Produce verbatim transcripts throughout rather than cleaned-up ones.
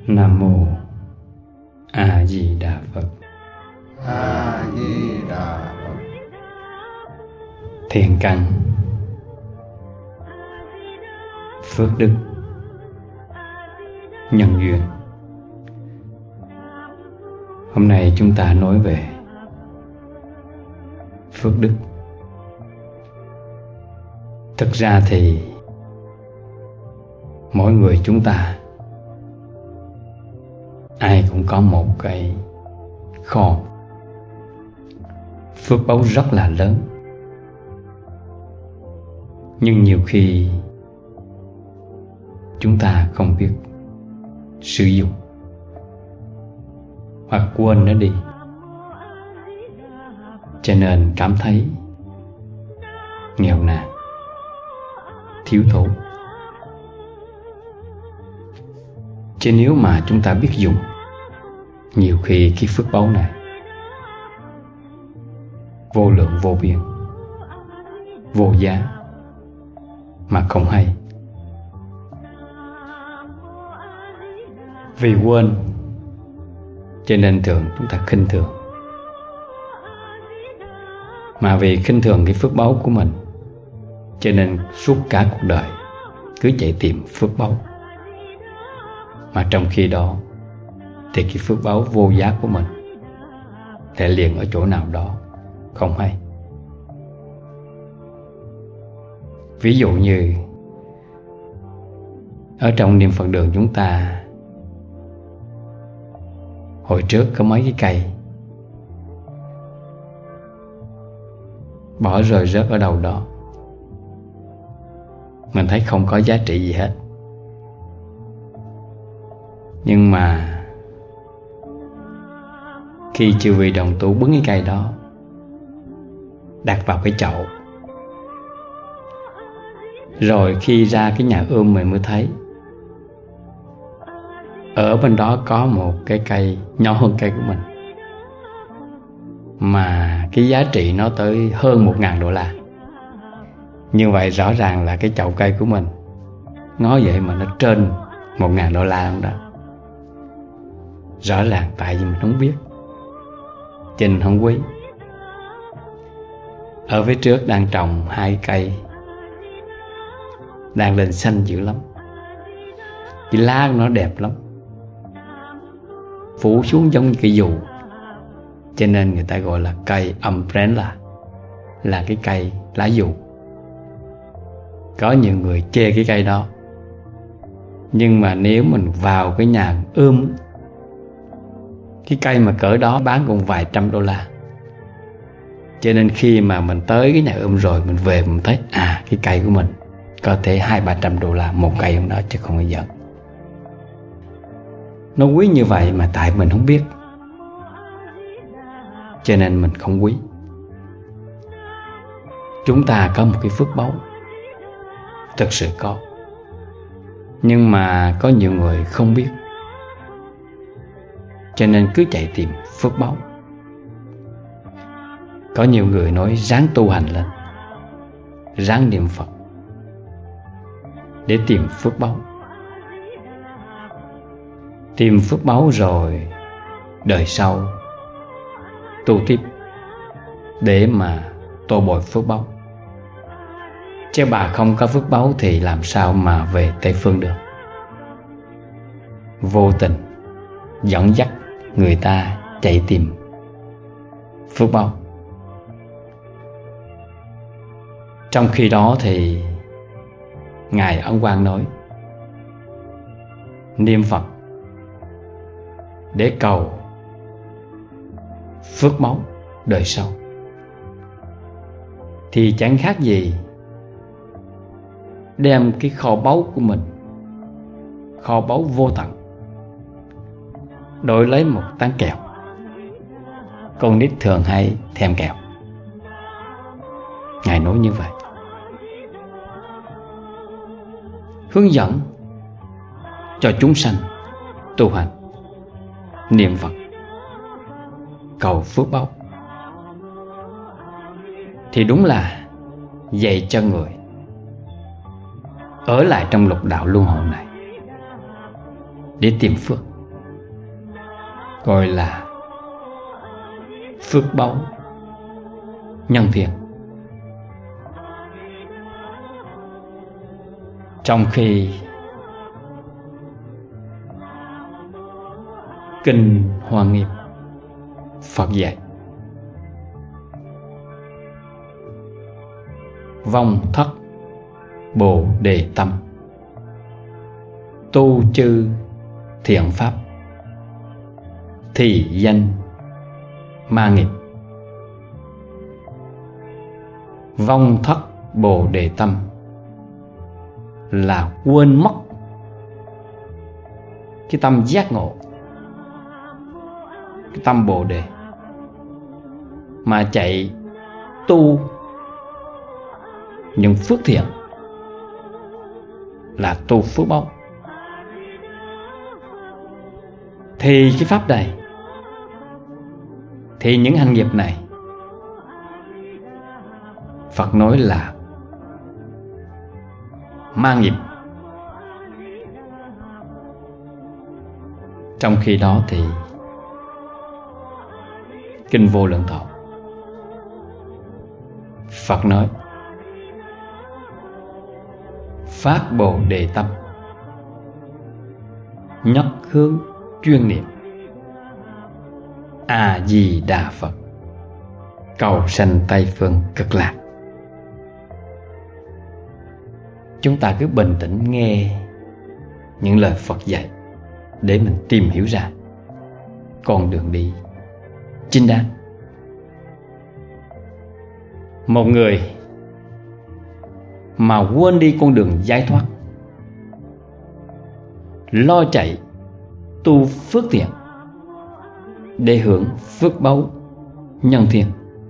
Nam mô A Di Đà Phật. A Di Đà Phật. Thiện căn, phước đức, nhân duyên. Hôm nay chúng ta nói về phước đức. Thực ra thì mỗi người chúng ta ai cũng có một cái kho phước báu rất là lớn, nhưng nhiều khi chúng ta không biết sử dụng hoặc quên nó đi, cho nên cảm thấy nghèo nàn, thiếu thốn. Chứ nếu mà chúng ta biết dùng, nhiều khi cái phước báu này vô lượng vô biên, vô giá mà không hay. Vì quên cho nên thường chúng ta khinh thường. Mà vì khinh thường cái phước báu của mình, cho nên suốt cả cuộc đời cứ chạy tìm phước báu. Mà trong khi đó thì cái phước báu vô giá của mình lại liền ở chỗ nào đó không hay. Ví dụ như ở trong niệm Phật đường chúng ta, hồi trước có mấy cái cây bỏ rơi rớt ở đâu đó, mình thấy không có giá trị gì hết. Nhưng mà khi chư vị đồng tu bứng cái cây đó đặt vào cái chậu, rồi khi ra cái nhà ươm mình mới thấy ở bên đó có một cái cây nhỏ hơn cây của mình, mà cái giá trị nó tới hơn một ngàn đô la. Như vậy rõ ràng là cái chậu cây của mình ngó vậy mà nó trên một ngàn đô la không đó. Rõ ràng tại vì mình không biết, cho nên không quý. Ở phía trước đang trồng hai cây đang lên xanh dữ lắm, cái lá của nó đẹp lắm, phủ xuống giống như cây dù, cho nên người ta gọi là cây umbrella, là cái cây lá dù. Có nhiều người chê cái cây đó, nhưng mà nếu mình vào cái nhà ươm, cái cây mà cỡ đó bán còn vài trăm đô la. Cho nên khi mà mình tới cái nhà ươm rồi, mình về mình thấy à, cái cây của mình có thể hai ba trăm đô la một cây trong đó, chứ không phải giỡn. Nó quý như vậy mà tại mình không biết, cho nên mình không quý. Chúng ta có một cái phước báu, thực sự có, nhưng mà có nhiều người không biết, cho nên cứ chạy tìm phước báu. Có nhiều người nói ráng tu hành lên, ráng niệm Phật để tìm phước báu. Tìm phước báu rồi đời sau tu tiếp để mà tô bồi phước báu. Chứ bà không có phước báu thì làm sao mà về Tây Phương được. Vô tình dẫn dắt người ta chạy tìm phước báu. Trong khi đó thì Ngài Ấn Quang nói niệm Phật để cầu phước báu đời sau, thì chẳng khác gì đem cái kho báu của mình, kho báu vô tận, đổi lấy một tán kẹo. Con nít thường hay thèm kẹo. Ngài nói như vậy, hướng dẫn cho chúng sanh tu hành, niệm Phật, cầu phước báu. Thì đúng là dạy cho người ở lại trong lục đạo luân hồi này để tìm phước. gọi là phước báu nhân thiên. Trong khi Kinh Hoa Nghiêm Phật dạy vong thất bồ đề tâm, tu chư thiện pháp, thì danh ma nghiệp. Vong thất bồ đề tâm là quên mất cái tâm giác ngộ, cái tâm bồ đề, mà chạy tu những phước thiện, là tu phước báu. Thì cái pháp này, thì những hành nghiệp này, Phật nói là ma nghiệp. Trong khi đó thì Kinh Vô Lượng Thọ Phật nói phát bồ đề tâm, nhất hướng chuyên niệm A Di Đà Phật, cầu sanh Tây phương Cực Lạc. Chúng ta cứ bình tĩnh nghe những lời Phật dạy để mình tìm hiểu ra con đường đi chính đáng. Một người mà quên đi con đường giải thoát, lo chạy tu phước thiện để hưởng phước báu nhân thiên,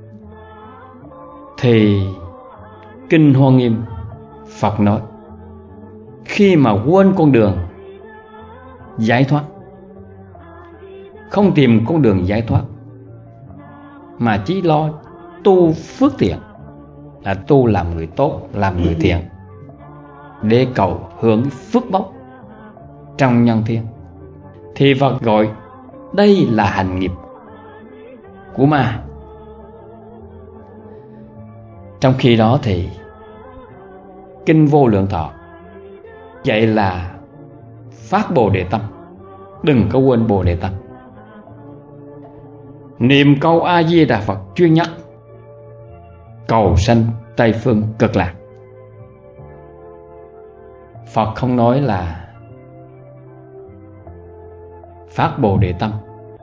thì Kinh Hoa Nghiêm Phật nói khi mà quên con đường giải thoát, không tìm con đường giải thoát, mà chỉ lo tu phước thiện, là tu làm người tốt, làm người thiện để cầu hưởng phước báu trong nhân thiên, thì Phật gọi đây là hành nghiệp của ma. Trong khi đó thì Kinh Vô Lượng Thọ dạy là phát bồ đề tâm, đừng có quên bồ đề tâm, niệm câu A Di Đà Phật chuyên nhất, cầu sanh Tây phương Cực Lạc. Phật không nói là phát bồ đề tâm,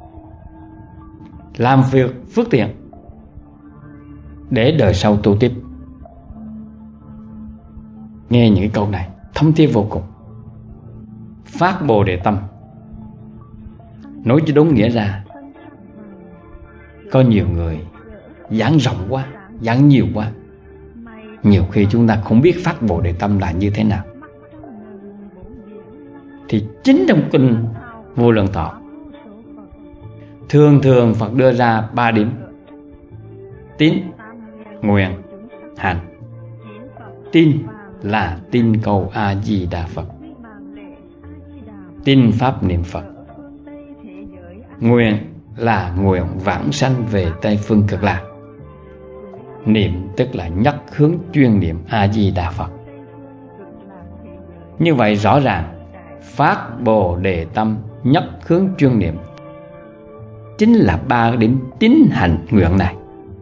làm việc phước thiện để đời sau tu tiếp. Nghe những câu này thấm thía vô cùng. Phát bồ đề tâm, nói cho đúng nghĩa ra, có nhiều người giảng rộng quá, giảng nhiều quá, nhiều khi chúng ta không biết phát bồ đề tâm là như thế nào. Thì chính trong Kinh Vô Lượng Thọ thường thường Phật đưa ra ba điểm: tín, nguyện, hành. Tin là tin cầu A Di Đà Phật, tin pháp niệm Phật. Nguyện là nguyện vãng sanh về Tây phương Cực Lạc. Niệm tức là nhất hướng chuyên niệm A Di Đà Phật. Như vậy rõ ràng phát bồ đề tâm, nhất hướng chuyên niệm chính là ba điểm tín hành nguyện này.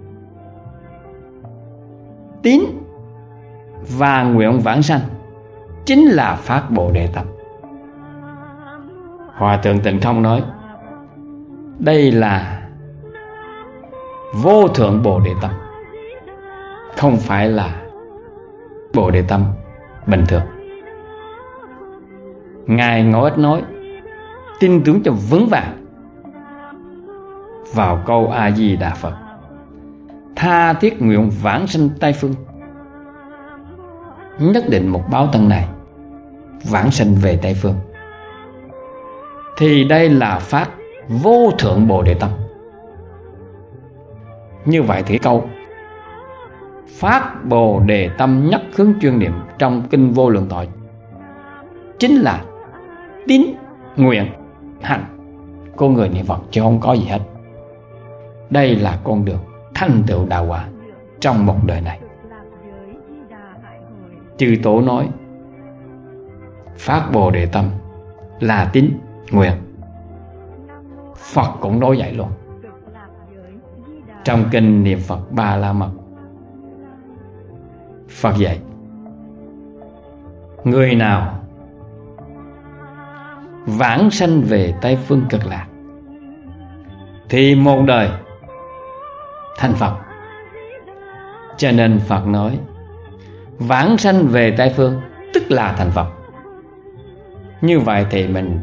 Tín và nguyện vãng sanh chính là phát bồ đề tâm. Hòa thượng Tịnh Không nói đây là vô thượng bồ đề tâm, không phải là bồ đề tâm bình thường. Ngài Ngẫu Ích nói tin tưởng cho vững vàng vào câu A Di Đà Phật, tha thiết nguyện vãng sanh Tây phương, nhất định một báo thân này vãng sanh về Tây phương, thì đây là phát vô thượng bồ đề tâm. Như vậy thì câu phát bồ đề tâm nhất hướng chuyên niệm trong Kinh Vô Lượng Thọ chính là tín, nguyện, hành, con người niệm Phật chứ không có gì hết. Đây là con đường thành tựu đạo quả trong một đời này. Chư Tổ nói phát Bồ Đề tâm là tín nguyện, Phật cũng nói vậy luôn. Trong kinh niệm Phật Ba La Mật, Phật dạy người nào vãng sanh về Tây Phương Cực Lạc thì một đời thành Phật. Cho nên Phật nói vãng sanh về Tây Phương tức là thành Phật. Như vậy thì mình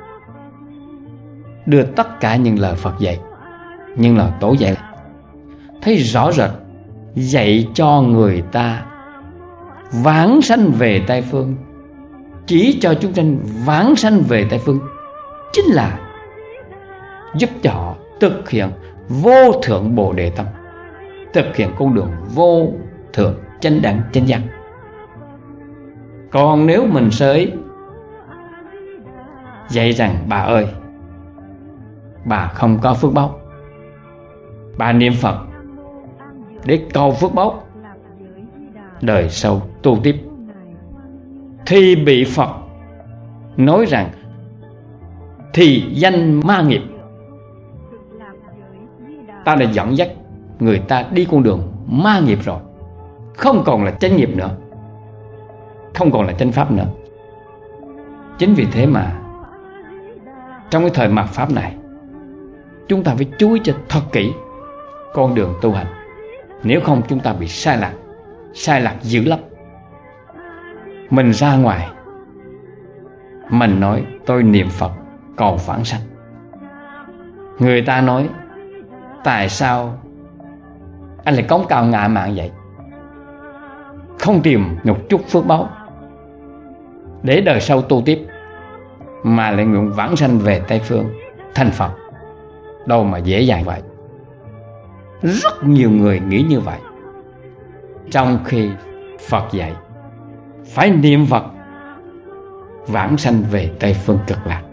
đưa tất cả những lời Phật dạy, những lời Tổ dạy, thấy rõ rệt dạy cho người ta vãng sanh về Tây Phương, chỉ cho chúng sanh vãng sanh về Tây Phương chính là giúp cho họ thực hiện vô thượng Bồ Đề tâm, thực hiện con đường vô thượng chánh đẳng chánh giác. Còn nếu mình sới dạy rằng bà ơi, bà không có phước báo, bà niệm Phật để cầu phước báo đời sau tu tiếp, thì bị Phật nói rằng thì danh ma nghiệp. Ta đã dẫn dắt người ta đi con đường ma nghiệp rồi, không còn là chánh nghiệp nữa, không còn là chánh pháp nữa. Chính vì thế mà trong cái thời mạt pháp này, chúng ta phải chú ý cho thật kỹ con đường tu hành. Nếu không chúng ta bị sai lạc, sai lạc dữ lắm. Mình ra ngoài, mình nói tôi niệm Phật cầu vãng sanh. Người ta nói tại sao anh lại cống cao ngạo mạn vậy, không tìm một chút phước báo để đời sau tu tiếp, mà lại nguyện vãng sanh về Tây Phương thành Phật. Đâu mà dễ dàng vậy. Rất nhiều người nghĩ như vậy, trong khi Phật dạy phải niệm Phật vãng sanh về Tây Phương Cực Lạc.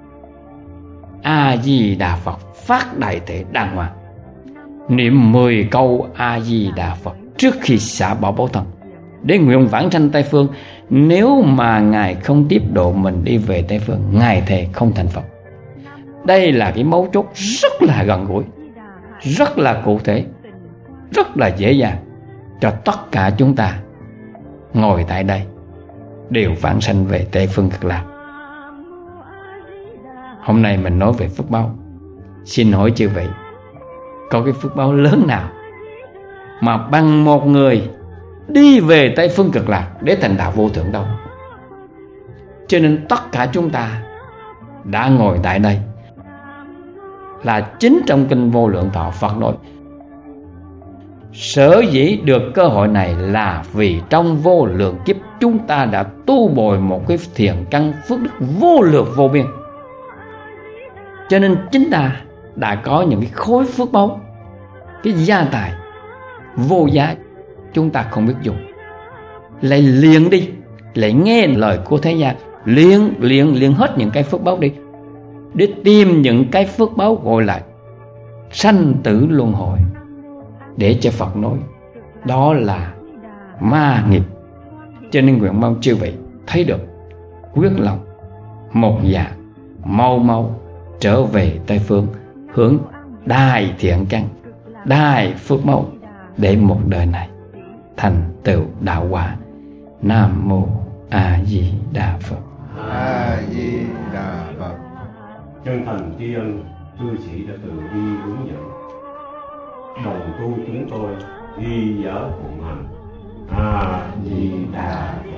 A Di Đà Phật phát đại thể đàng hoàng, niệm mười câu A Di Đà Phật trước khi xả bỏ báo thân để nguyện vãng sanh Tây Phương. Nếu mà Ngài không tiếp độ mình đi về Tây Phương, Ngài thề không thành Phật. Đây là cái mấu chốt rất là gần gũi, rất là cụ thể, rất là dễ dàng cho tất cả chúng ta ngồi tại đây đều vãng sanh về Tây Phương Cực Lạc. Hôm nay mình nói về phước báo. Xin hỏi chư vị, có cái phước báo lớn nào mà bằng một người đi về Tây Phương Cực Lạc để thành đạo vô thượng đâu? Cho nên tất cả chúng ta đã ngồi tại đây là chính trong kinh Vô Lượng Thọ Phật nói sở dĩ được cơ hội này là vì trong vô lượng kiếp chúng ta đã tu bồi một cái thiện căn phước đức vô lượng vô biên. Cho nên chính ta đã có những cái khối phước báu, cái gia tài vô giá, chúng ta không biết dùng. Lại liền đi, lại nghe lời của thế gian, liền liền liền hết những cái phước báu đi, để tìm những cái phước báu gọi là sanh tử luân hồi, để cho Phật nói đó là ma nghiệp. Cho nên nguyện mong chư vị thấy được quyết lòng một dạ mau mau trở về Tây Phương, hướng đại thiện căn, đại phước báu, để một đời này thành tựu đạo quả. Nam mô A Di Đà Phật. A Di Đà Phật. Chân thành tri ân cư sĩ đã từ bi hướng dẫn, đồng tu chúng tôi ghi nhớ phụng hành. A Di Đà Phật.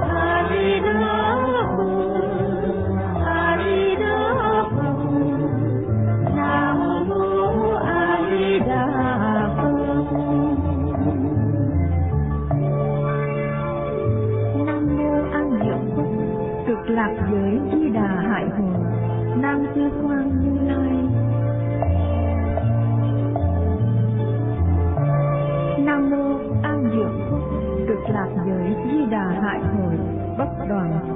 Hare Di Đà Hải Hội Bất Đoàn